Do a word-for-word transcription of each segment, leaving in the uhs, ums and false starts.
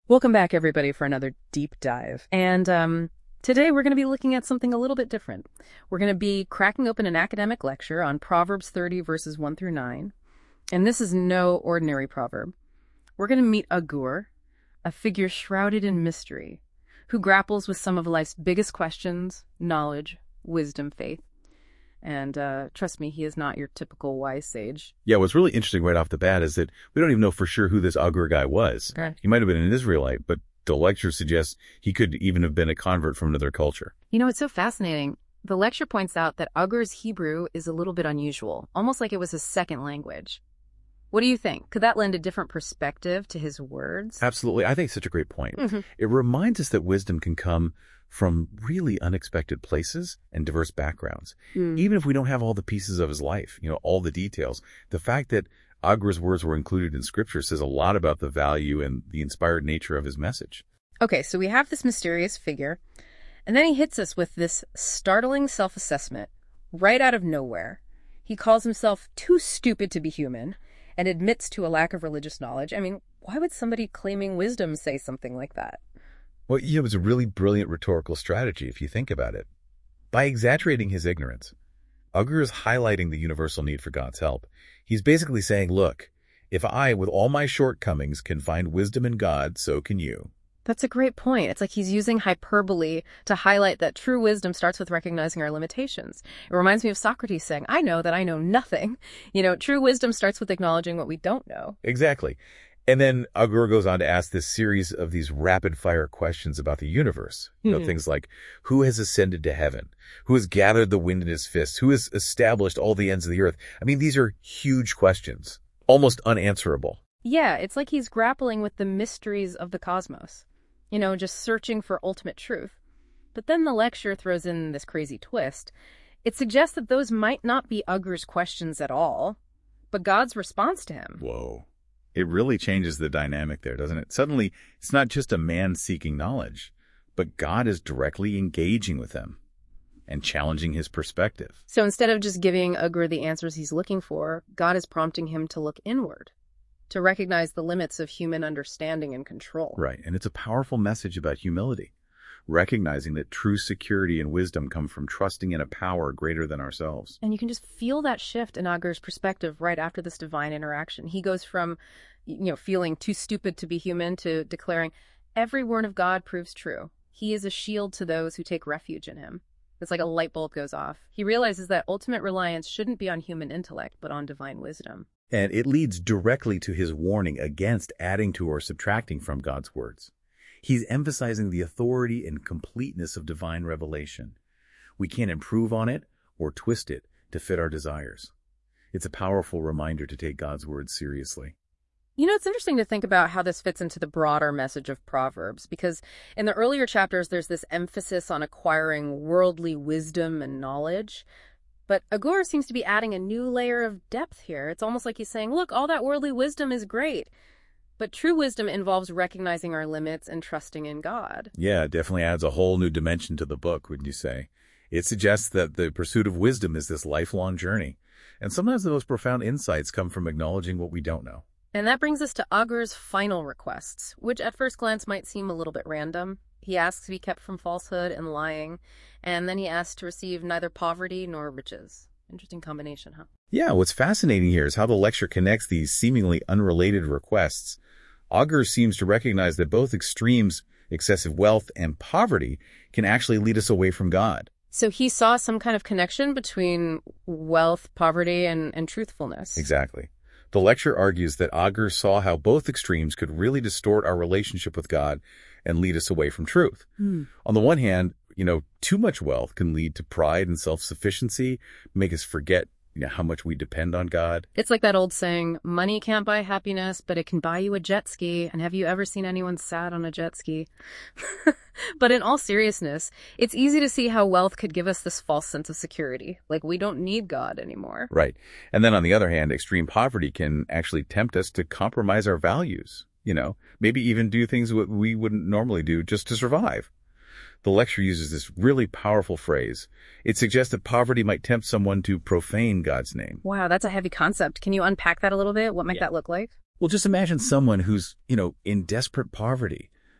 Welcome back, everybody, for another deep dive. And um, today we're going to be looking at something a little bit different. We're going to be cracking open an academic lecture on Proverbs thirty, verses one through nine. And this is no ordinary proverb. We're going to meet Agur, a figure shrouded in mystery, who grapples with some of life's biggest questions: knowledge, wisdom, faith. And uh, trust me, he is not your typical wise sage. Yeah, what's really interesting right off the bat is that we don't even know for sure who this Agur guy was. Okay. He might have been an Israelite, but the lecture suggests he could even have been a convert from another culture. You know, it's so fascinating. The lecture points out that Agur's Hebrew is a little bit unusual, almost like it was his second language. What do you think? Could that lend a different perspective to his words? Absolutely. I think it's such a great point. Mm-hmm. It reminds us that wisdom can come from really unexpected places and diverse backgrounds. Mm. Even if we don't have all the pieces of his life, you know, all the details, the fact that Agur's words were included in Scripture says a lot about the value and the inspired nature of his message. Okay, so we have this mysterious figure, and then he hits us with this startling self-assessment right out of nowhere. He calls himself too stupid to be human and admits to a lack of religious knowledge. I mean, why would somebody claiming wisdom say something like that? Well, you know, it was a really brilliant rhetorical strategy if you think about it. By exaggerating his ignorance, Agur is highlighting the universal need for God's help. He's basically saying, look, if I, with all my shortcomings, can find wisdom in God, so can you. That's a great point. It's like he's using hyperbole to highlight that true wisdom starts with recognizing our limitations. It reminds me of Socrates saying, I know that I know nothing. You know, true wisdom starts with acknowledging what we don't know. Exactly. And then Agur goes on to ask this series of these rapid-fire questions about the universe. You know, Hmm. things like, who has ascended to heaven? Who has gathered the wind in his fists? Who has established all the ends of the earth? I mean, these are huge questions, almost unanswerable. Yeah, it's like he's grappling with the mysteries of the cosmos. You know, just searching for ultimate truth. But then the lecture throws in this crazy twist. It suggests that those might not be Agur's questions at all, but God's response to him. Whoa. It really changes the dynamic there, doesn't it? Suddenly, it's not just a man seeking knowledge, but God is directly engaging with him and challenging his perspective. So instead of just giving Agur the answers he's looking for, God is prompting him to look inward, to recognize the limits of human understanding and control. Right. And it's a powerful message about humility, recognizing that true security and wisdom come from trusting in a power greater than ourselves. And you can just feel that shift in Agur's perspective right after this divine interaction. He goes from, you know, feeling too stupid to be human to declaring, every word of God proves true. He is a shield to those who take refuge in him. It's like a light bulb goes off. He realizes that ultimate reliance shouldn't be on human intellect, but on divine wisdom. And it leads directly to his warning against adding to or subtracting from God's words. He's emphasizing the authority and completeness of divine revelation. We can't improve on it or twist it to fit our desires. It's a powerful reminder to take God's words seriously. You know, it's interesting to think about how this fits into the broader message of Proverbs, because in the earlier chapters, there's this emphasis on acquiring worldly wisdom and knowledge. But Agur seems to be adding a new layer of depth here. It's almost like he's saying, look, all that worldly wisdom is great, but true wisdom involves recognizing our limits and trusting in God. Yeah, it definitely adds a whole new dimension to the book, wouldn't you say? It suggests that the pursuit of wisdom is this lifelong journey. And sometimes the most profound insights come from acknowledging what we don't know. And that brings us to Agur's final requests, which at first glance might seem a little bit random. He asks to be kept from falsehood and lying, and then he asks to receive neither poverty nor riches. Interesting combination, huh? Yeah, what's fascinating here is how the lecture connects these seemingly unrelated requests. Agur seems to recognize that both extremes, excessive wealth and poverty, can actually lead us away from God. So he saw some kind of connection between wealth, poverty, and, and truthfulness. Exactly. The lecture argues that Agur saw how both extremes could really distort our relationship with God and lead us away from truth. Hmm. On the one hand, you know, too much wealth can lead to pride and self-sufficiency, make us forget, you know, how much we depend on God. It's like that old saying, money can't buy happiness, but it can buy you a jet ski. And have you ever seen anyone sad on a jet ski? But in all seriousness, it's easy to see how wealth could give us this false sense of security. Like we don't need God anymore. Right. And then on the other hand, extreme poverty can actually tempt us to compromise our values, you know, maybe even do things what we wouldn't normally do just to survive. The lecture uses this really powerful phrase. It suggests that poverty might tempt someone to profane God's name. Wow, that's a heavy concept. Can you unpack that a little bit? What might Yeah. that look like? Well, just imagine someone who's, you know, in desperate poverty,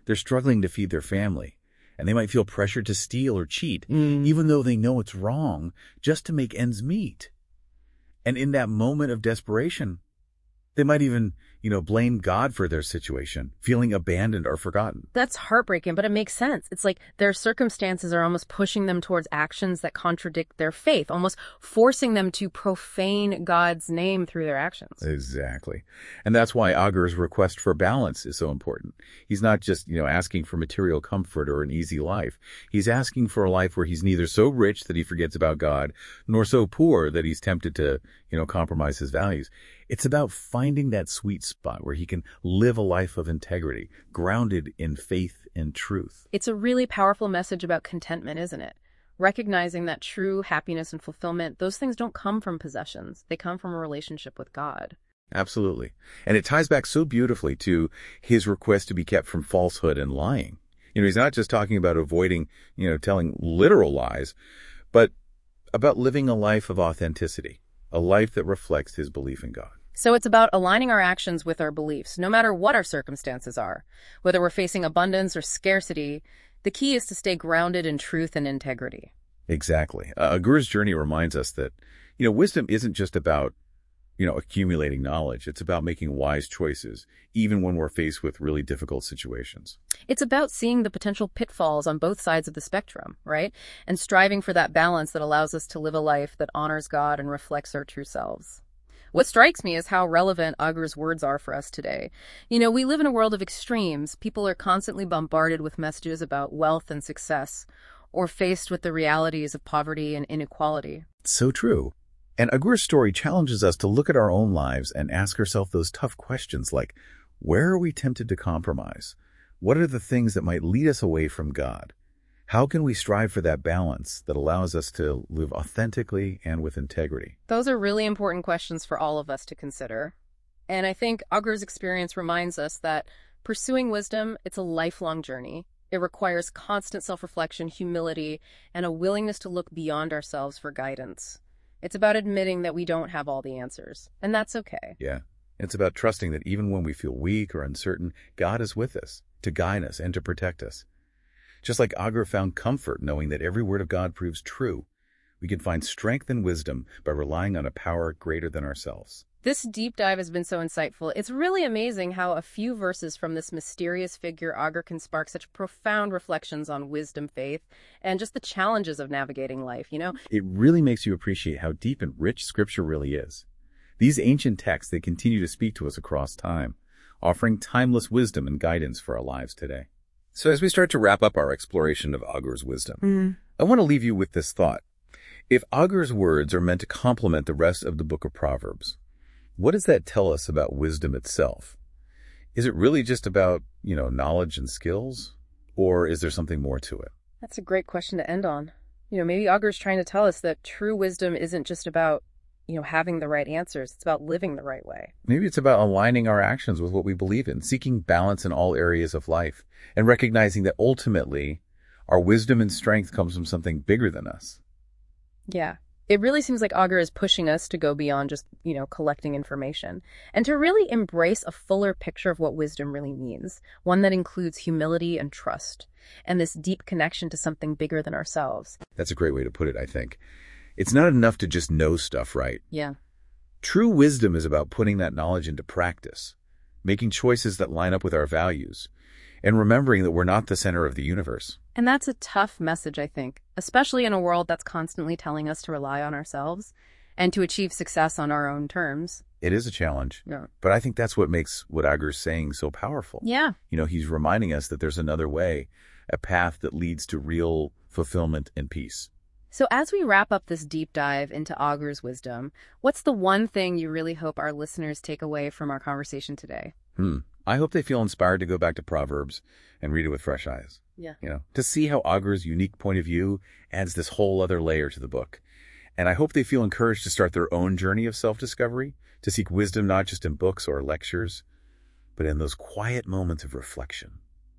They're struggling to feed their family, and they might feel pressured to steal or cheat, Mm. even though they know it's wrong, just to make ends meet. And in that moment of desperation, they might even, you know, blame God for their situation, feeling abandoned or forgotten. That's heartbreaking, but it makes sense. It's like their circumstances are almost pushing them towards actions that contradict their faith, almost forcing them to profane God's name through their actions. Exactly. And that's why Agur's request for balance is so important. He's not just, you know, asking for material comfort or an easy life. He's asking for a life where he's neither so rich that he forgets about God, nor so poor that he's tempted to, you know, compromise his values. It's about finding that sweet spot where he can live a life of integrity, grounded in faith and truth. It's a really powerful message about contentment, isn't it? Recognizing that true happiness and fulfillment, those things don't come from possessions. They come from a relationship with God. Absolutely. And it ties back so beautifully to his request to be kept from falsehood and lying. You know, he's not just talking about avoiding, you know, telling literal lies, but about living a life of authenticity, a life that reflects his belief in God. So it's about aligning our actions with our beliefs, no matter what our circumstances are. Whether we're facing abundance or scarcity, the key is to stay grounded in truth and integrity. Exactly. Uh, Agur's journey reminds us that, you know, wisdom isn't just about, you know, accumulating knowledge. It's about making wise choices, even when we're faced with really difficult situations. It's about seeing the potential pitfalls on both sides of the spectrum, right? And striving for that balance that allows us to live a life that honors God and reflects our true selves. What strikes me is how relevant Agur's words are for us today. You know, we live in a world of extremes. People are constantly bombarded with messages about wealth and success, or faced with the realities of poverty and inequality. So true. And Agur's story challenges us to look at our own lives and ask ourselves those tough questions like, where are we tempted to compromise? What are the things that might lead us away from God? How can we strive for that balance that allows us to live authentically and with integrity? Those are really important questions for all of us to consider. And I think Agur's experience reminds us that pursuing wisdom, it's a lifelong journey. It requires constant self-reflection, humility, and a willingness to look beyond ourselves for guidance. It's about admitting that we don't have all the answers, and that's okay. Yeah. It's about trusting that even when we feel weak or uncertain, God is with us to guide us and to protect us. Just like Agur found comfort knowing that every word of God proves true, we can find strength and wisdom by relying on a power greater than ourselves. This deep dive has been so insightful. It's really amazing how a few verses from this mysterious figure Agur can spark such profound reflections on wisdom, faith, and just the challenges of navigating life, you know? It really makes you appreciate how deep and rich Scripture really is. These ancient texts, they continue to speak to us across time, offering timeless wisdom and guidance for our lives today. So as we start to wrap up our exploration of Agur's wisdom, Mm. I want to leave you with this thought. If Agur's words are meant to complement the rest of the book of Proverbs, what does that tell us about wisdom itself? Is it really just about, you know, knowledge and skills? Or is there something more to it? That's a great question to end on. You know, maybe Agur's trying to tell us that true wisdom isn't just about, you know, having the right answers. It's about living the right way. Maybe it's about aligning our actions with what we believe in, seeking balance in all areas of life, and recognizing that ultimately our wisdom and strength comes from something bigger than us. Yeah. It really seems like Agur is pushing us to go beyond just, you know, collecting information and to really embrace a fuller picture of what wisdom really means, one that includes humility and trust and this deep connection to something bigger than ourselves. That's a great way to put it, I think. It's not enough to just know stuff, right? Yeah. True wisdom is about putting that knowledge into practice, making choices that line up with our values, and remembering that we're not the center of the universe. And that's a tough message, I think, especially in a world that's constantly telling us to rely on ourselves and to achieve success on our own terms. It is a challenge, Yeah. but I think that's what makes what Agur's saying so powerful. Yeah. You know, he's reminding us that there's another way, a path that leads to real fulfillment and peace. So as we wrap up this deep dive into Agur's wisdom, what's the one thing you really hope our listeners take away from our conversation today? Hmm. I hope they feel inspired to go back to Proverbs and read it with fresh eyes. Yeah. You know, to see how Agur's unique point of view adds this whole other layer to the book. And I hope they feel encouraged to start their own journey of self-discovery, to seek wisdom not just in books or lectures, but in those quiet moments of reflection.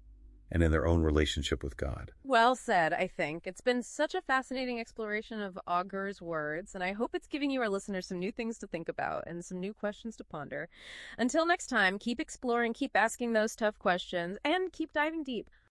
and in their own relationship with God. Well said, I think. It's been such a fascinating exploration of Augur's words, and I hope it's giving you, our listeners, some new things to think about and some new questions to ponder. Until next time, keep exploring, keep asking those tough questions, and keep diving deep.